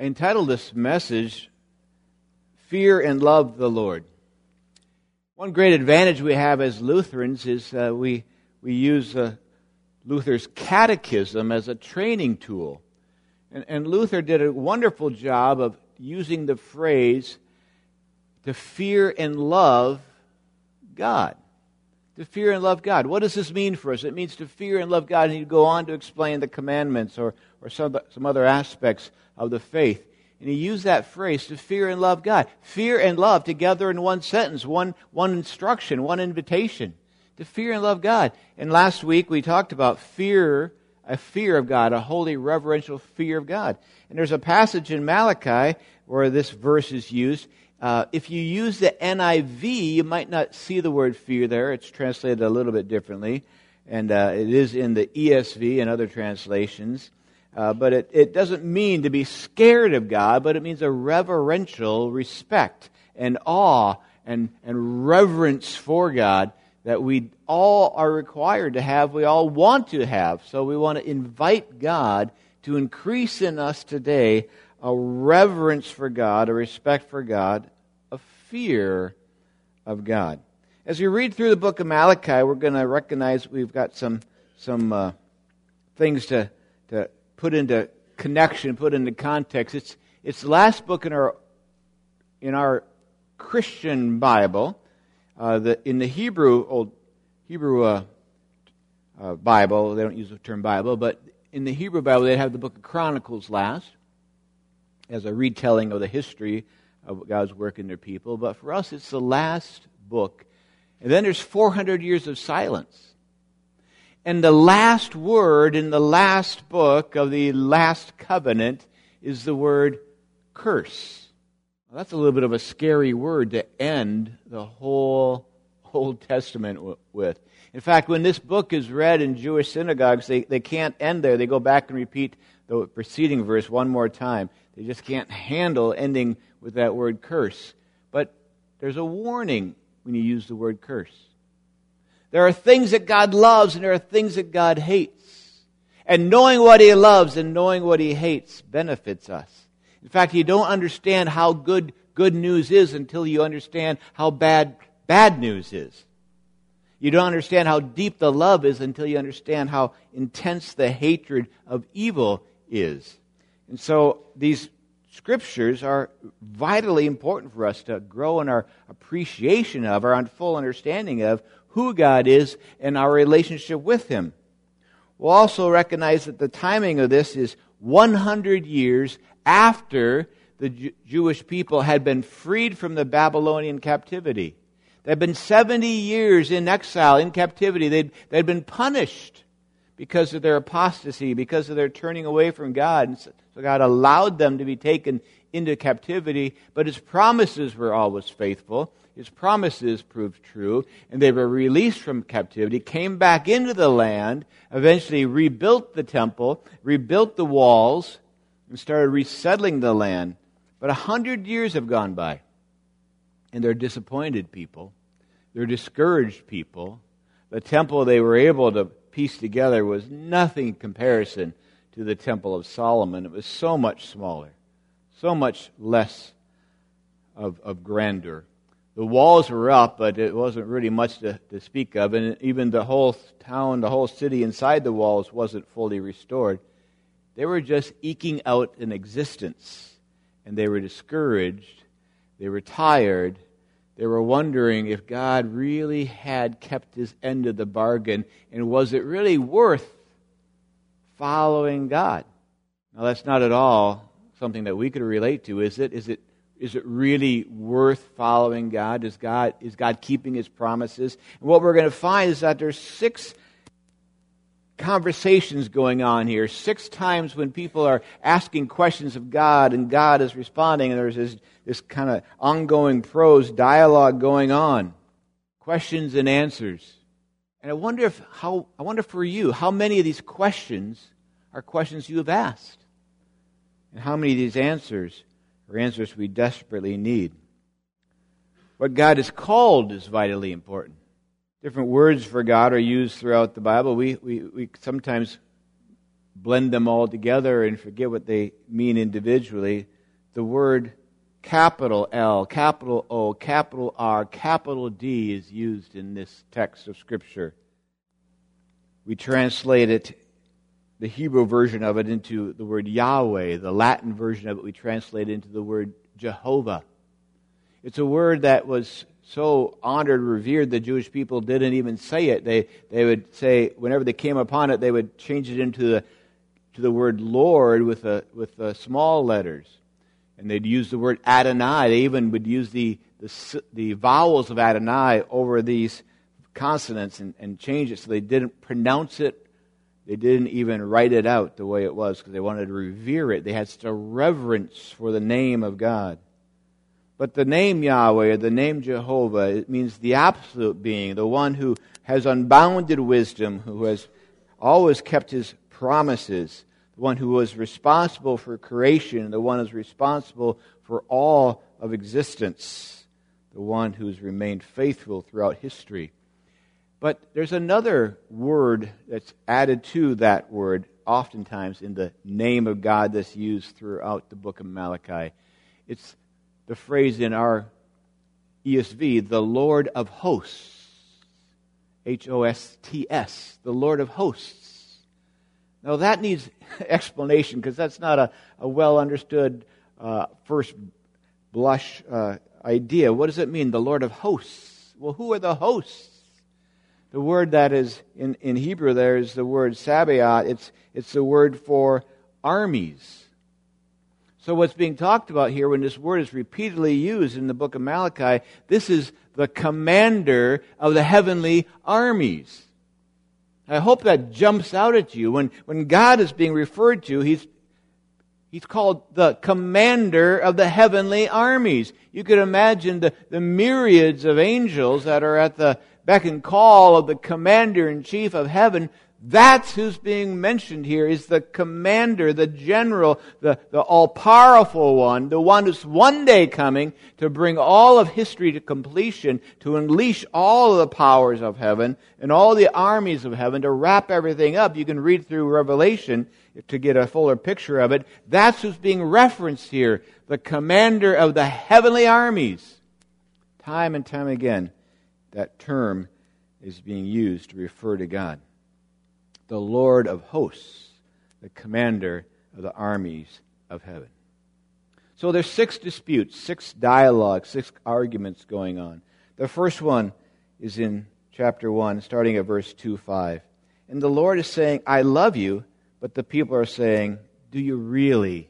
entitled this message, Fear and Love the Lord. One great advantage we have as Lutherans is we use Luther's catechism as a training tool. And Luther did a wonderful job of using the phrase to fear and love God. To fear and love God. What does this mean for us? It means to fear and love God. And he'd go on to explain the commandments or some other aspects of the faith. And he used that phrase, to fear and love God. Fear and love together in one sentence, one instruction, one invitation. To fear and love God. And last week we talked about fear, a fear of God, a holy reverential fear of God. And there's a passage in Malachi where this verse is used. If you use the NIV, you might not see the word fear there. It's translated a little bit differently. And it is in the ESV and other translations. But it doesn't mean to be scared of God, but it means a reverential respect and awe and reverence for God that we all are required to have, we all want to have. So we want to invite God to increase in us today a reverence for God, a respect for God, a fear of God. As we read through the book of Malachi, we're going to recognize we've got some things to put into connection, put into context. It's the last book in our Christian Bible. In the Hebrew Bible, they don't use the term Bible, but in the Hebrew Bible they have the book of Chronicles last as a retelling of the history of God's work in their people. But for us, it's the last book. And then there's 400 years of silence. And the last word in the last book of the last covenant is the word curse. Well, that's a little bit of a scary word to end the whole Old Testament with. In fact, when this book is read in Jewish synagogues, they can't end there. They go back and repeat the preceding verse one more time. They just can't handle ending with that word curse. But there's a warning when you use the word curse. There are things that God loves and there are things that God hates. And knowing what He loves and knowing what He hates benefits us. In fact, you don't understand how good news is until you understand how bad news is. You don't understand how deep the love is until you understand how intense the hatred of evil is. And so these scriptures are vitally important for us to grow in our appreciation of, our full understanding of who God is and our relationship with Him. We'll also recognize that the timing of this is 100 years after the Jewish people had been freed from the Babylonian captivity. They'd been 70 years in exile, in captivity. They'd been punished because of their apostasy, because of their turning away from God. And so God allowed them to be taken into captivity, but His promises were always faithful. His promises proved true, and they were released from captivity, came back into the land, eventually rebuilt the temple, rebuilt the walls, and started resettling the land. But 100 years have gone by, and they're disappointed people. They're discouraged people. The temple they were able to piece together was nothing in comparison to the Temple of Solomon. It was so much smaller, so much less of grandeur. The walls were up, but it wasn't really much to speak of, and even the whole town, the whole city inside the walls wasn't fully restored. They were just eking out an existence, and they were discouraged, they were tired, they were wondering if God really had kept His end of the bargain, and was it really worth following God? Now, that's not at all something that we could relate to, is it? Is it really worth following God? Is God keeping His promises? And what we're going to find is that there's 6 conversations going on here. 6 times when people are asking questions of God and God is responding, and there's this kind of ongoing prose dialogue going on. Questions and answers. And I wonder for you, how many of these questions are questions you have asked? And how many of these answers are answers we desperately need? What God has called is vitally important. Different words for God are used throughout the Bible. We sometimes blend them all together and forget what they mean individually. the word capital L, capital O, capital R, capital D is used in this text of Scripture. We translate it, the Hebrew version of it, into the word Yahweh. The Latin version of it we translate into the word Jehovah. It's a word that was so honored, revered, the Jewish people didn't even say it. They would say, whenever they came upon it, they would change it into the word Lord with the small letters. And they'd use the word Adonai. They even would use the vowels of Adonai over these consonants and change it so they didn't pronounce it. They didn't even write it out the way it was because they wanted to revere it. They had such a reverence for the name of God. But the name Yahweh, or the name Jehovah, it means the absolute being, the one who has unbounded wisdom, who has always kept his promises, the one who was responsible for creation, the one who is responsible for all of existence, the one who's remained faithful throughout history. But there's another word that's added to that word, oftentimes in the name of God that's used throughout the book of Malachi. It's the phrase in our ESV, the Lord of hosts. H-O-S-T-S, the Lord of hosts. Now that needs explanation because that's not a well-understood first blush idea. What does it mean, the Lord of hosts? Well, who are the hosts? The word that is in Hebrew there is the word Sabaoth. It's the word for armies. So what's being talked about here when this word is repeatedly used in the book of Malachi, this is the commander of the heavenly armies. I hope that jumps out at you. When God is being referred to, He's called the commander of the heavenly armies. You could imagine the myriads of angels that are at the beck and call of the commander-in-chief of heaven. That's who's being mentioned here, is the commander, the general, the all-powerful one, the one who's one day coming to bring all of history to completion, to unleash all of the powers of heaven and all the armies of heaven, to wrap everything up. You can read through Revelation to get a fuller picture of it. That's who's being referenced here, the commander of the heavenly armies. Time and time again, that term is being used to refer to God. The Lord of hosts, the commander of the armies of heaven. So there's 6 disputes, 6 dialogues, 6 arguments going on. The first one is in chapter 1, starting at verse 2-5. And the Lord is saying, I love you, but the people are saying, do you really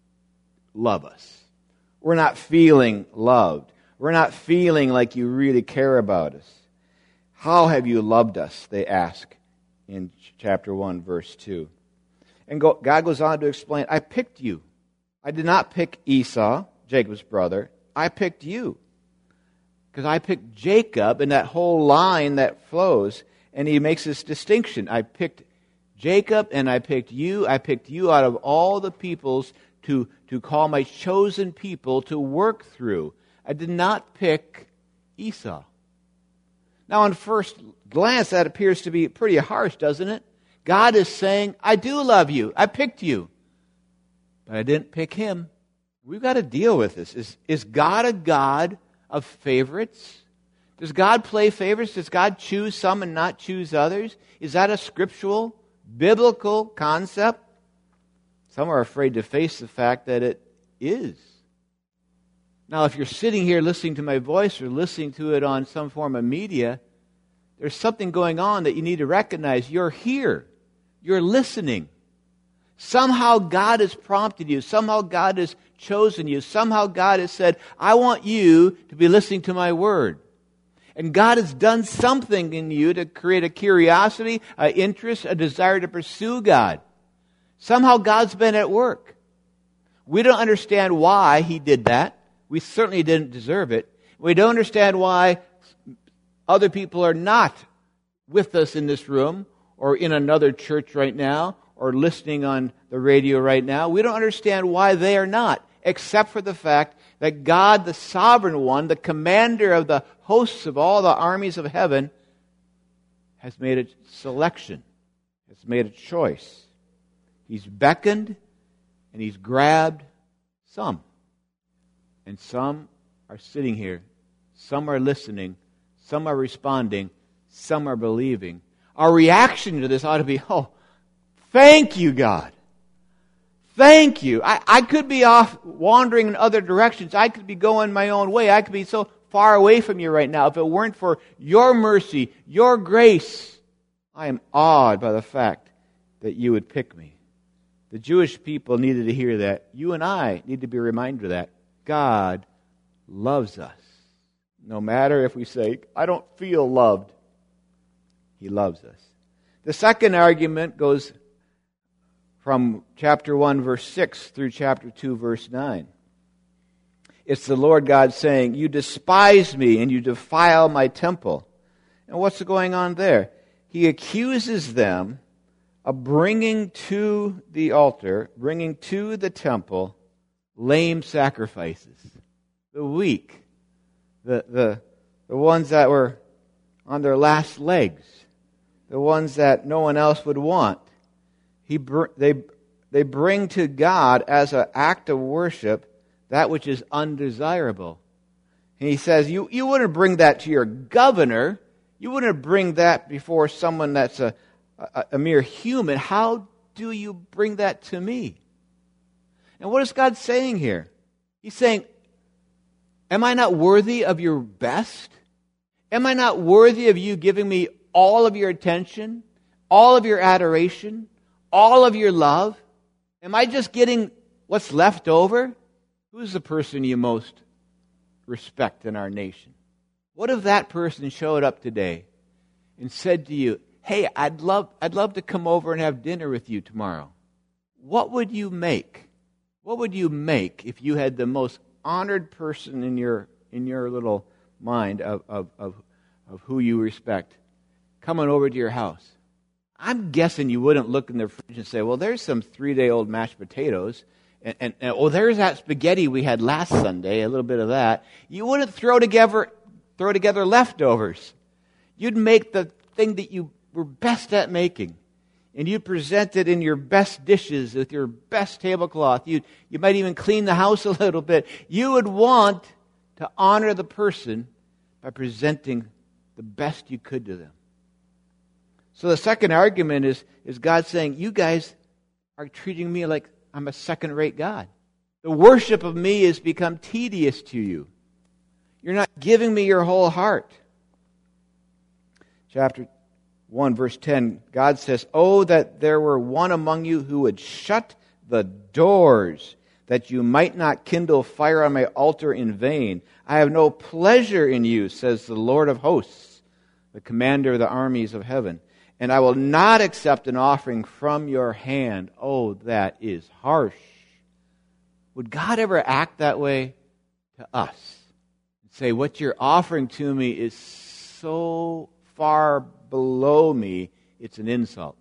love us? We're not feeling loved. We're not feeling like you really care about us. How have you loved us, they ask in chapter 1, verse 2. And God goes on to explain, I picked you. I did not pick Esau, Jacob's brother. I picked you. Because I picked Jacob and that whole line that flows. And he makes this distinction. I picked Jacob and I picked you. I picked you out of all the peoples to call my chosen people to work through. I did not pick Esau. Now, on first glance, that appears to be pretty harsh, doesn't it? God is saying, I do love you. I picked you. But I didn't pick him. We've got to deal with this. Is God a God of favorites? Does God play favorites? Does God choose some and not choose others? Is that a scriptural, biblical concept? Some are afraid to face the fact that it is. Now, if you're sitting here listening to my voice or listening to it on some form of media, there's something going on that you need to recognize. You're here. You're listening. Somehow God has prompted you. Somehow God has chosen you. Somehow God has said, I want you to be listening to my word. And God has done something in you to create a curiosity, an interest, a desire to pursue God. Somehow God's been at work. We don't understand why He did that. We certainly didn't deserve it. We don't understand why other people are not with us in this room or in another church right now or listening on the radio right now. We don't understand why they are not, except for the fact that God, the sovereign one, the commander of the hosts of all the armies of heaven, has made a selection, has made a choice. He's beckoned and He's grabbed some. And some are sitting here. Some are listening. Some are responding. Some are believing. Our reaction to this ought to be, oh, thank you, God. Thank you. I could be off wandering in other directions. I could be going my own way. I could be so far away from you right now. If it weren't for your mercy, your grace, I am awed by the fact that you would pick me. The Jewish people needed to hear that. You and I need to be reminded of that. God loves us. No matter if we say, I don't feel loved. He loves us. The second argument goes from chapter 1, verse 6 through chapter 2, verse 9. It's the Lord God saying, you despise me and you defile my temple. And what's going on there? He accuses them of bringing to the altar, bringing to the temple, lame sacrifices. The weak, the ones that were on their last legs, the ones that no one else would want. They bring to God as an act of worship that which is undesirable. And he says, you wouldn't bring that to your governor. You wouldn't bring that before someone that's a mere human. How do you bring that to me? And what is God saying here? He's saying, am I not worthy of your best? Am I not worthy of you giving me all of your attention, all of your adoration, all of your love? Am I just getting what's left over? Who's the person you most respect in our nation? What if that person showed up today and said to you, hey, I'd love to come over and have dinner with you tomorrow? What would you make? What would you make if you had the most honored person in your little mind of who you respect coming over to your house? I'm guessing you wouldn't look in the fridge and say, well, there's some 3-day-old mashed potatoes, and oh, there's that spaghetti we had last Sunday, a little bit of that. You wouldn't throw together leftovers. You'd make the thing that you were best at making, and you'd present it in your best dishes with your best tablecloth. You might even clean the house a little bit. You would want to honor the person by presenting the best you could to them. So the second argument is God saying, you guys are treating me like I'm a second-rate God. The worship of me has become tedious to you. You're not giving me your whole heart. Chapter 1, verse 10, God says, oh, that there were one among you who would shut the doors, that you might not kindle fire on my altar in vain. I have no pleasure in you, says the Lord of hosts, the commander of the armies of heaven. And I will not accept an offering from your hand. Oh, that is harsh. Would God ever act that way to us? Say, what you're offering to me is so far below me, it's an insult.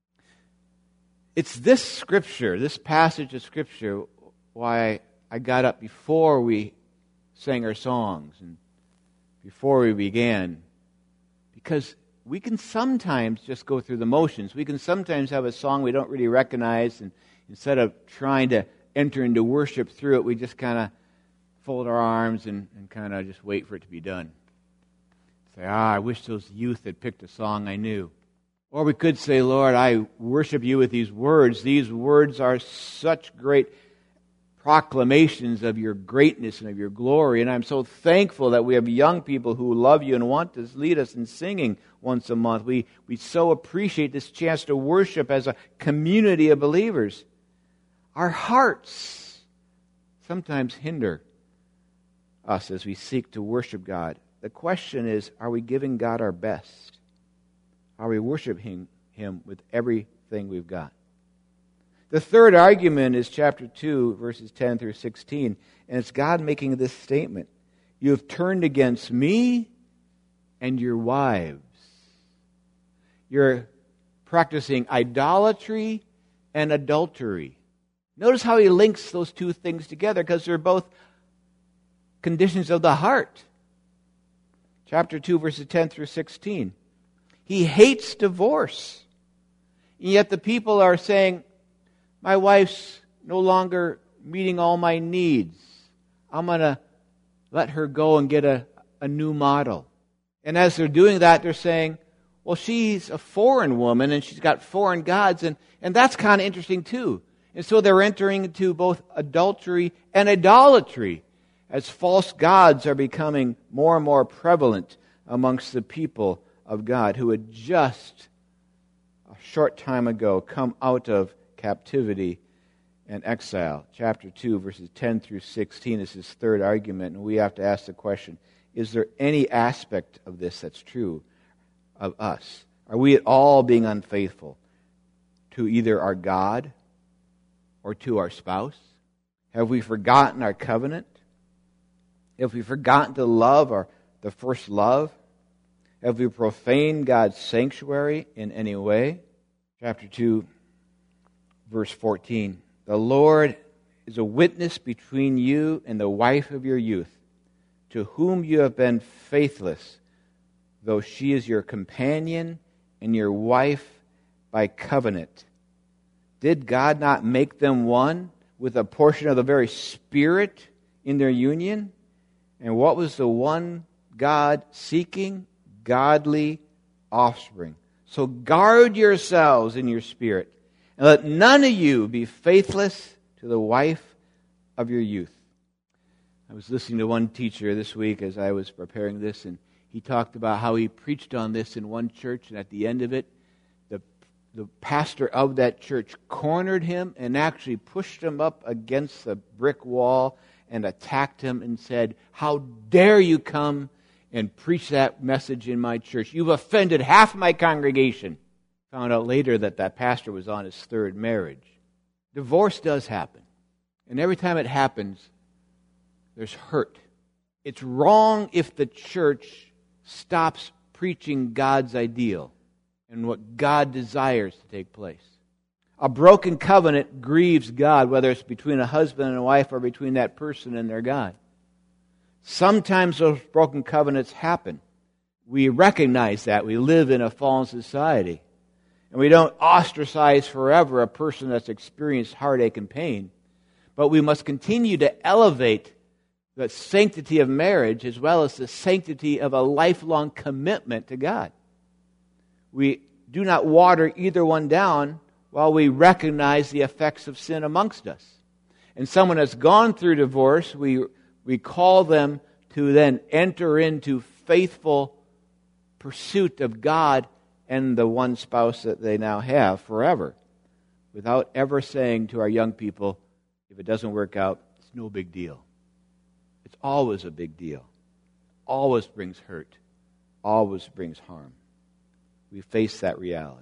It's this scripture, this passage of scripture, why I got up before we sang our songs and before we began. Because we can sometimes just go through the motions. We can sometimes have a song we don't really recognize, and instead of trying to enter into worship through it, we just kind of fold our arms and kind of just wait for it to be done. Say, I wish those youth had picked a song I knew. Or we could say, Lord, I worship you with these words. These words are such great proclamations of your greatness and of your glory. And I'm so thankful that we have young people who love you and want to lead us in singing once a month. We so appreciate this chance to worship as a community of believers. Our hearts sometimes hinder us as we seek to worship God. The question is, are we giving God our best? Are we worshiping Him with everything we've got? The third argument is chapter 2, verses 10 through 16, and it's God making this statement. You have turned against me and your wives. You're practicing idolatry and adultery. Notice how he links those two things together, because they're both conditions of the heart. Chapter 2, verses 10 through 16. He hates divorce. And yet the people are saying, my wife's no longer meeting all my needs. I'm going to let her go and get a new model. And as they're doing that, they're saying, well, she's a foreign woman and she's got foreign gods, and that's kind of interesting too. And so they're entering into both adultery and idolatry as false gods are becoming more and more prevalent amongst the people of God who had just a short time ago come out of captivity and exile. Chapter 2, verses 10 through 16 is his third argument, and we have to ask the question, is there any aspect of this that's true of us? Are we at all being unfaithful to either our God or to our spouse? Have we forgotten our covenant? Have we forgotten to love the first love? Have we profaned God's sanctuary in any way? Chapter 2, verse 14. The Lord is a witness between you and the wife of your youth, to whom you have been faithless, though she is your companion and your wife by covenant. Did God not make them one with a portion of the very Spirit in their union? And what was the one God seeking? Godly offspring. So guard yourselves in your spirit, and let none of you be faithless to the wife of your youth. I was listening to one teacher this week as I was preparing this, and he talked about how he preached on this in one church, and at the end of it, the pastor of that church cornered him and actually pushed him up against the brick wall and attacked him and said, "How dare you come and preach that message in my church? You've offended half my congregation." Found out later that pastor was on his third marriage. Divorce does happen. And every time it happens, there's hurt. It's wrong if the church stops preaching God's ideal and what God desires to take place. A broken covenant grieves God, whether it's between a husband and a wife or between that person and their God. Sometimes those broken covenants happen. We recognize that. We live in a fallen society. And we don't ostracize forever a person that's experienced heartache and pain. But we must continue to elevate the sanctity of marriage as well as the sanctity of a lifelong commitment to God. We do not water either one down while we recognize the effects of sin amongst us. And someone that's gone through divorce, we call them to then enter into faithful pursuit of God and the one spouse that they now have forever, without ever saying to our young people, if it doesn't work out, it's no big deal. It's always a big deal. Always brings hurt. Always brings harm. We face that reality.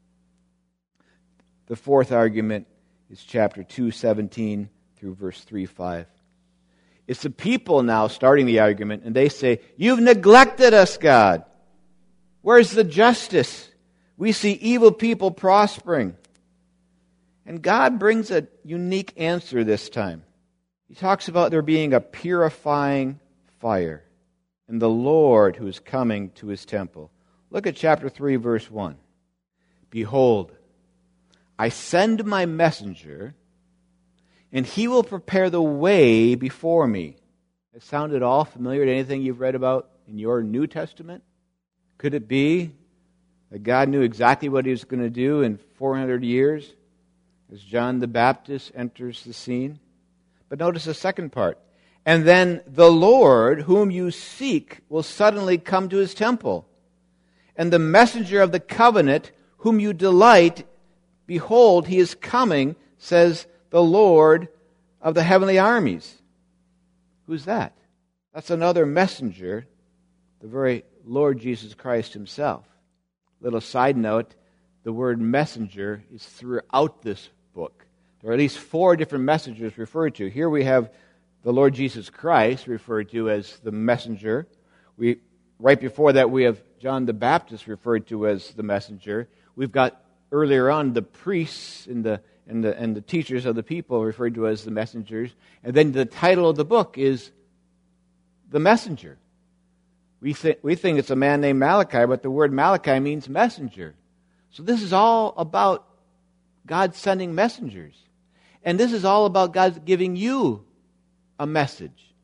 The fourth argument is chapter 2:17 through verse 3:5. It's the people now starting the argument, and they say, "You've neglected us, God. Where's the justice? We see evil people prospering." And God brings a unique answer this time. He talks about there being a purifying fire and the Lord who is coming to his temple. Look at chapter 3, verse 1. "Behold, I send my messenger, and he will prepare the way before me." It sounded all familiar to anything you've read about in your New Testament? Could it be that God knew exactly what he was going to do in 400 years as John the Baptist enters the scene? But notice the second part. "And then the Lord whom you seek will suddenly come to his temple. And the messenger of the covenant whom you delight, behold, he is coming, says the Lord of the heavenly armies." Who's that? That's another messenger, the very Lord Jesus Christ himself. Little side note, the word messenger is throughout this book. There are at least 4 different messengers referred to. Here we have the Lord Jesus Christ referred to as the messenger. Right before that we have John the Baptist referred to as the messenger. We've got earlier on the priests and the teachers of the people referred to as the messengers. And then the title of the book is The Messenger. We think it's a man named Malachi, but the word Malachi means messenger. So this is all about God sending messengers. And this is all about God giving you a message.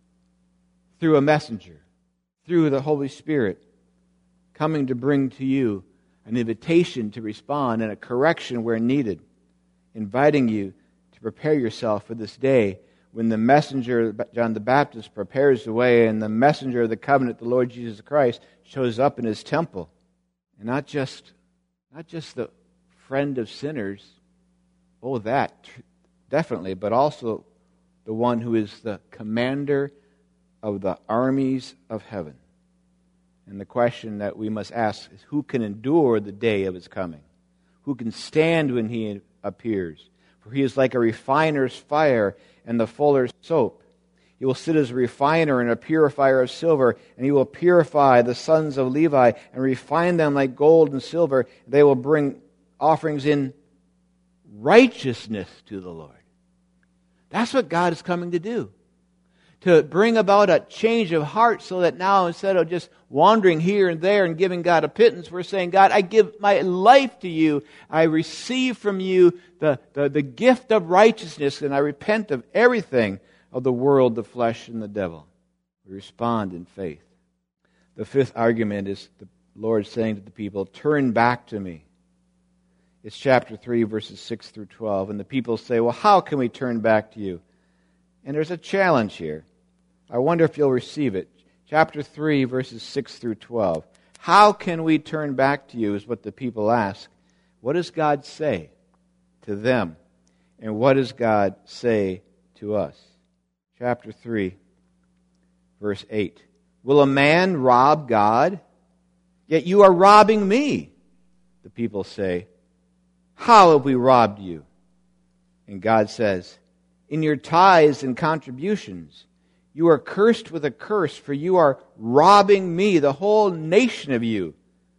through a messenger, through the Holy Spirit, coming to bring to you an invitation to respond and a correction where needed, inviting you to prepare yourself for this day when the messenger, John the Baptist, prepares the way and the messenger of the covenant, the Lord Jesus Christ, shows up in his temple. And not just the friend of sinners, that definitely, but also the one who is the commander of the armies of heaven. And the question that we must ask is, who can endure the day of his coming? Who can stand when he appears? For he is like a refiner's fire and the fuller's soap. He will sit as a refiner and a purifier of silver, and he will purify the sons of Levi and refine them like gold and silver. They will bring offerings in righteousness to the Lord. That's what God is coming to do. To bring about a change of heart so that now, instead of just wandering here and there and giving God a pittance, we're saying, God, I give my life to you. I receive from you the gift of righteousness, and I repent of everything of the world, the flesh, and the devil. We respond in faith. The fifth argument is the Lord saying to the people, turn back to me. It's chapter 3, verses 6 through 12. And the people say, well, how can we turn back to you? And there's a challenge here. I wonder if you'll receive it. Chapter 3, verses 6 through 12. How can we turn back to you is what the people ask. What does God say to them? And what does God say to us? Chapter 3, verse 8. Will a man rob God? Yet you are robbing me. The people say, how have we robbed you? And God says, in your tithes and contributions, you are cursed with a curse, for you are robbing me, the whole nation of you.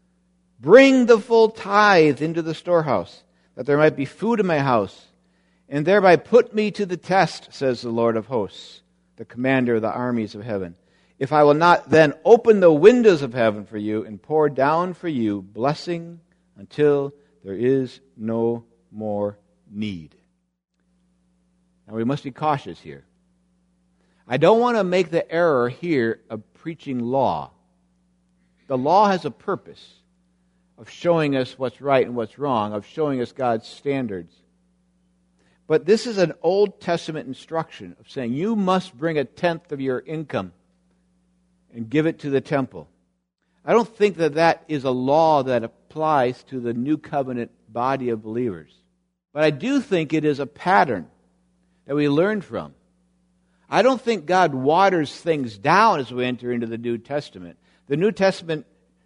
Bring the full tithe into the storehouse, that there might be food in my house, and thereby put me to the test, says the Lord of hosts, the commander of the armies of heaven. If I will not then open the windows of heaven for you and pour down for you blessing until there is no more need. Now we must be cautious here. I don't want to make the error here of preaching law. The law has a purpose of showing us what's right and what's wrong, of showing us God's standards. But this is an Old Testament instruction of saying you must bring 1/10 of your income and give it to the temple. I don't think that is a law that applies to the New Covenant body of believers. But I do think it is a pattern that we learn from. I don't think God waters things down as we enter into the New Testament. The New Testament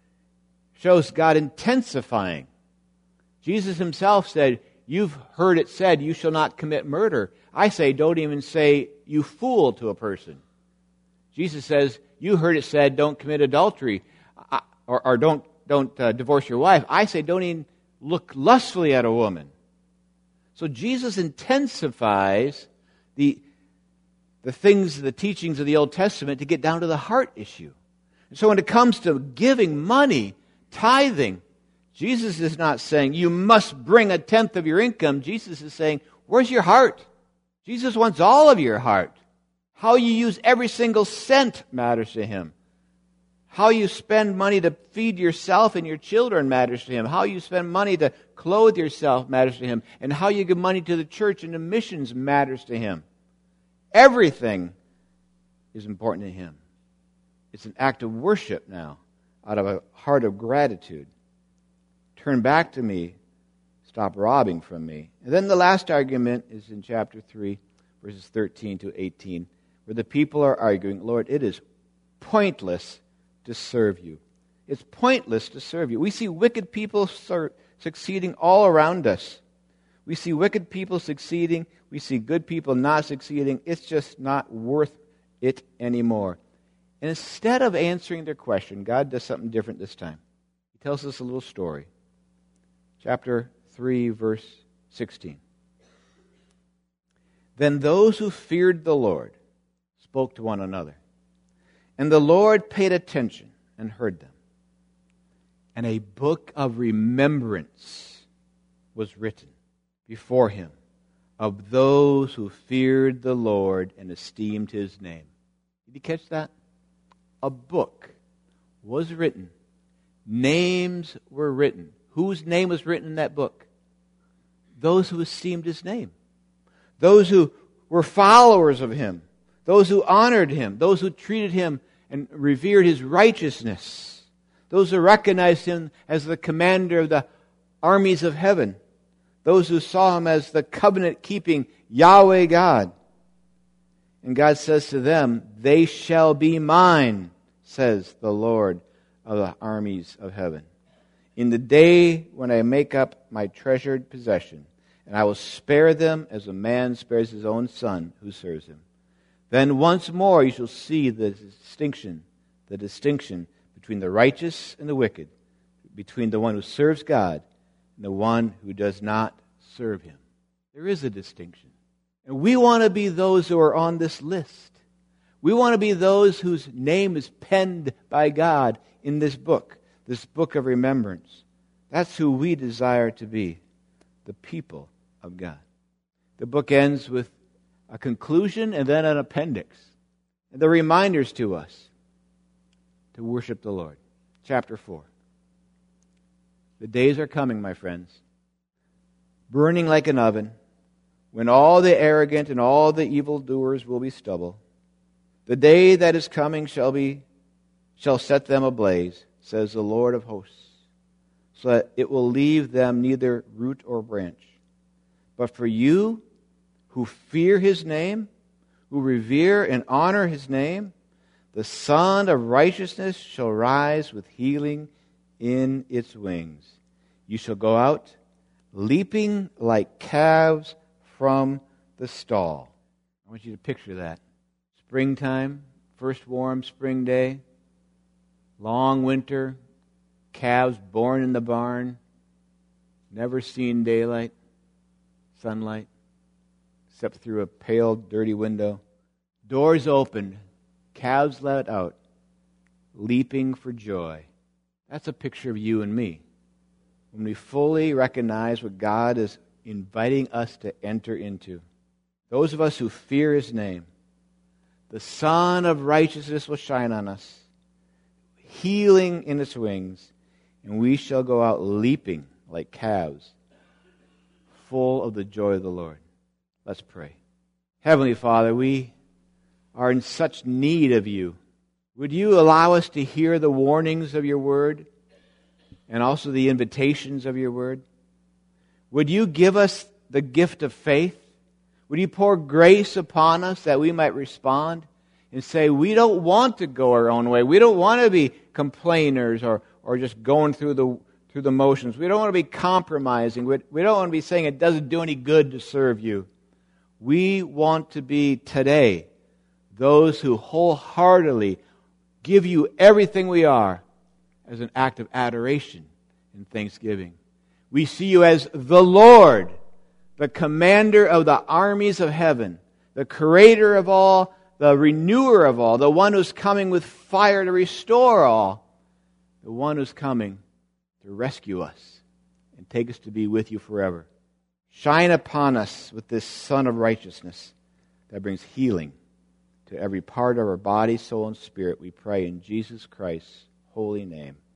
shows God intensifying. Jesus himself said, you've heard it said, you shall not commit murder. I say, don't even say, you fool, to a person. Jesus says, you heard it said, don't commit adultery, or don't divorce your wife. I say, don't even look lustfully at a woman. So Jesus intensifies the things, the teachings of the Old Testament to get down to the heart issue. And so when it comes to giving money, tithing, Jesus is not saying you must bring 1/10 of your income. Jesus is saying, where's your heart? Jesus wants all of your heart. How you use every single cent matters to him. How you spend money to feed yourself and your children matters to him. How you spend money to clothe yourself matters to him. And how you give money to the church and to missions matters to him. Everything is important to him. It's an act of worship now, out of a heart of gratitude. Turn back to me. Stop robbing from me. And then the last argument is in chapter 3, verses 13 to 18, where the people are arguing, Lord, it is pointless to serve you. It's pointless to serve you. We see wicked people succeeding all around us. We see wicked people succeeding. We see good people not succeeding. It's just not worth it anymore. And instead of answering their question, God does something different this time. He tells us a little story. Chapter 3, verse 16. Then those who feared the Lord spoke to one another. And the Lord paid attention and heard them. And a book of remembrance was written before him of those who feared the Lord and esteemed his name. Did you catch that? a book was written. Names were written. Whose name was written in that book? Those who esteemed his name. Those who were followers of him. Those who honored him. Those who treated him and revered his righteousness. Those who recognized him as the commander of the armies of heaven. Those who saw him as the covenant-keeping Yahweh God. And God says to them, "They shall be mine," says the Lord of the armies of heaven, "in the day when I make up my treasured possession, and I will spare them as a man spares his own son who serves him. Then once more you shall see the distinction between the righteous and the wicked, between the one who serves God and the one who does not serve him." There is a distinction. And we want to be those who are on this list. We want to be those whose name is penned by God in this book of remembrance. That's who we desire to be, the people of God. The book ends with a conclusion and then an appendix. And the reminders to us to worship the Lord. Chapter 4. The days are coming, my friends, burning like an oven, when all the arrogant and all the evildoers will be stubble. The day that is coming shall set them ablaze, says the Lord of hosts, so that it will leave them neither root or branch. But for you who fear his name, who revere and honor his name, the Son of Righteousness shall rise with healing in its wings. You shall go out leaping like calves from the stall. I want you to picture that. Springtime, first warm spring day, long winter, calves born in the barn, never seen daylight, sunlight, except through a pale, dirty window. Doors opened, calves let out, leaping for joy. That's a picture of you and me. When we fully recognize what God is inviting us to enter into. Those of us who fear his name, the Son of Righteousness will shine on us, healing in its wings, and we shall go out leaping like calves, full of the joy of the Lord. Let's pray. Heavenly Father, we are in such need of you. Would you allow us to hear the warnings of your word and also the invitations of your word? Would you give us the gift of faith? Would you pour grace upon us that we might respond and say, we don't want to go our own way. We don't want to be complainers or just going through the motions. We don't want to be compromising. We don't want to be saying it doesn't do any good to serve you. We want to be today those who wholeheartedly give you everything we are as an act of adoration and thanksgiving. We see you as the Lord, the commander of the armies of heaven, the creator of all, the renewer of all, the one who's coming with fire to restore all, the one who's coming to rescue us and take us to be with you forever. Shine upon us with this Son of Righteousness that brings healing to every part of our body, soul, and spirit. We pray in Jesus Christ's holy name.